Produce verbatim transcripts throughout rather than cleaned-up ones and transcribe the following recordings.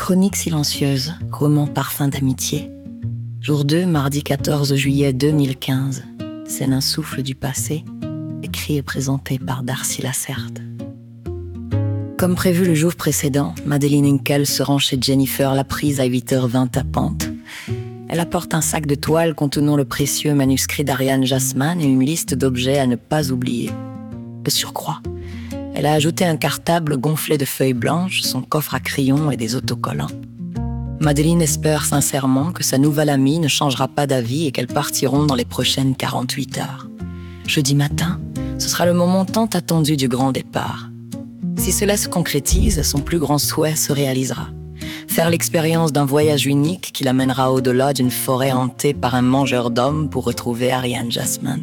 Chronique silencieuse, roman parfum d'amitié. Jour deux, mardi quatorze juillet deux mille quinze. Scène un souffle du passé, écrit et présenté par Darcy Lacerte. Comme prévu le jour précédent, Madeleine Henkel se rend chez Jennifer Laprise à huit heures vingt à Pente. Elle apporte un sac de toile contenant le précieux manuscrit d'Ariane Jasmin et une liste d'objets à ne pas oublier. De surcroît, elle a ajouté un cartable gonflé de feuilles blanches, son coffre à crayons et des autocollants. Madeleine espère sincèrement que sa nouvelle amie ne changera pas d'avis et qu'elles partiront dans les prochaines quarante-huit heures. Jeudi matin, ce sera le moment tant attendu du grand départ. Si cela se concrétise, son plus grand souhait se réalisera. Faire l'expérience d'un voyage unique qui l'amènera au-delà d'une forêt hantée par un mangeur d'hommes pour retrouver Ariane Jasmin.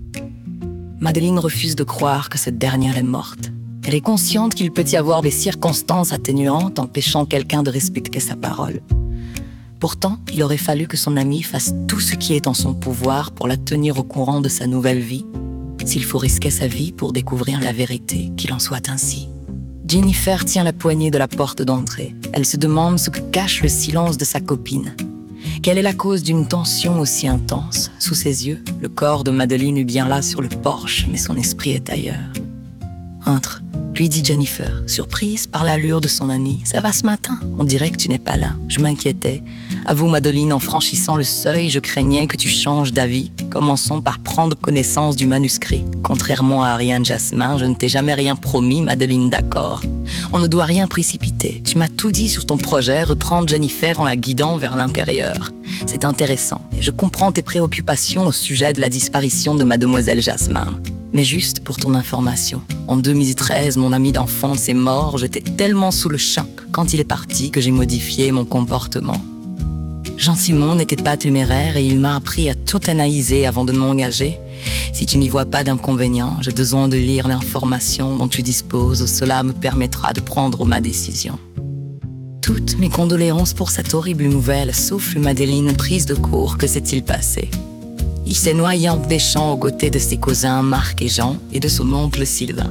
Madeleine refuse de croire que cette dernière est morte. Elle est consciente qu'il peut y avoir des circonstances atténuantes empêchant quelqu'un de respecter sa parole. Pourtant, il aurait fallu que son amie fasse tout ce qui est en son pouvoir pour la tenir au courant de sa nouvelle vie, s'il faut risquer sa vie pour découvrir la vérité, qu'il en soit ainsi. Jennifer tient la poignée de la porte d'entrée. Elle se demande ce que cache le silence de sa copine. Quelle est la cause d'une tension aussi intense? Sous ses yeux, le corps de Madeleine est bien là sur le porche, mais son esprit est ailleurs. Entre, lui dit Jennifer, surprise par l'allure de son amie. Ça va ce matin? On dirait que tu n'es pas là. Je m'inquiétais. Avoue Madeleine, en franchissant le seuil, je craignais que tu changes d'avis. Commençons par prendre connaissance du manuscrit. Contrairement à Ariane Jasmin, je ne t'ai jamais rien promis, Madeleine, d'accord. On ne doit rien précipiter. Tu m'as tout dit sur ton projet, reprendre Jennifer en la guidant vers l'intérieur. C'est intéressant. Et je comprends tes préoccupations au sujet de la disparition de Mademoiselle Jasmin. Mais juste pour ton information, en deux mille treize, mon ami d'enfance est mort. J'étais tellement sous le choc quand il est parti que j'ai modifié mon comportement. Jean-Simon n'était pas téméraire et il m'a appris à tout analyser avant de m'engager. Si tu n'y vois pas d'inconvénient, j'ai besoin de lire l'information dont tu disposes. Cela me permettra de prendre ma décision. Toutes mes condoléances pour cette horrible nouvelle, souffle Madeleine prise de court. Que s'est-il passé? Il s'est noyé en pêchant aux côtés de ses cousins Marc et Jean et de son oncle Sylvain.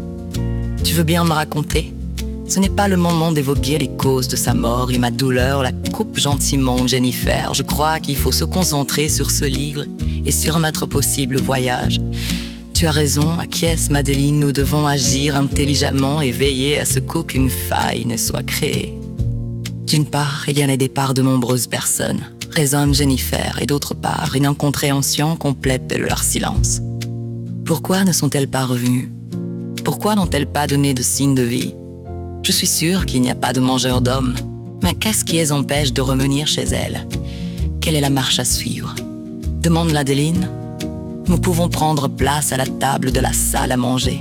Tu veux bien me raconter? Ce n'est pas le moment d'évoquer les causes de sa mort et ma douleur la coupe gentiment Jennifer. Je crois qu'il faut se concentrer sur ce livre et sur notre possible voyage. Tu as raison, acquiesce Madeleine, nous devons agir intelligemment et veiller à ce qu'aucune faille ne soit créée. D'une part, il y a les départs de nombreuses personnes, raisonne Jennifer, et d'autre part, une incompréhension complète de leur silence. Pourquoi ne sont-elles pas revenues? Pourquoi n'ont-elles pas donné de signe de vie? Je suis sûre qu'il n'y a pas de mangeur d'hommes, mais qu'est-ce qui les empêche de revenir chez elles? Quelle est la marche à suivre? Demande Madeleine. Nous pouvons prendre place à la table de la salle à manger.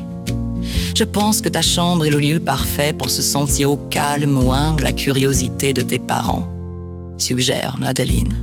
Je pense que ta chambre est le lieu parfait pour se sentir au calme, loin de la curiosité de tes parents, suggère Madeleine.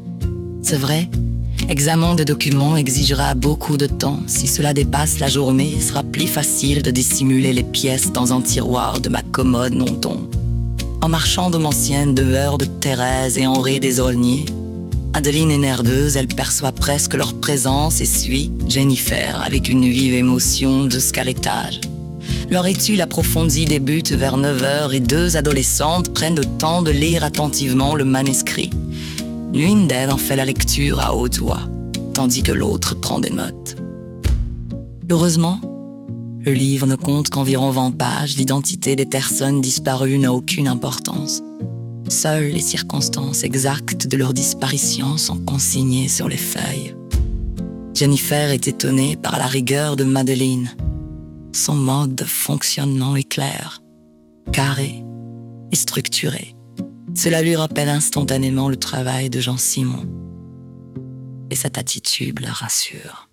C'est vrai, examen de documents exigera beaucoup de temps. Si cela dépasse la journée, il sera plus facile de dissimuler les pièces dans un tiroir de ma commode non-ton. En marchant de l'ancienne demeure de Thérèse et Henri des Aulniers, Madeleine est nerveuse, elle perçoit presque leur présence et suit Jennifer avec une vive émotion jusqu'à l'étage. Leur étude approfondie débute vers neuf heures et deux adolescentes prennent le temps de lire attentivement le manuscrit. L'une d'elles en fait la lecture à haute voix, tandis que l'autre prend des notes. Heureusement, le livre ne compte qu'environ vingt pages. L'identité des personnes disparues n'a aucune importance. Seules les circonstances exactes de leur disparition sont consignées sur les feuilles. Jennifer est étonnée par la rigueur de Madeleine. Son mode de fonctionnement est clair, carré et structuré. Cela lui rappelle instantanément le travail de Jean-Simon. Et cette attitude la rassure.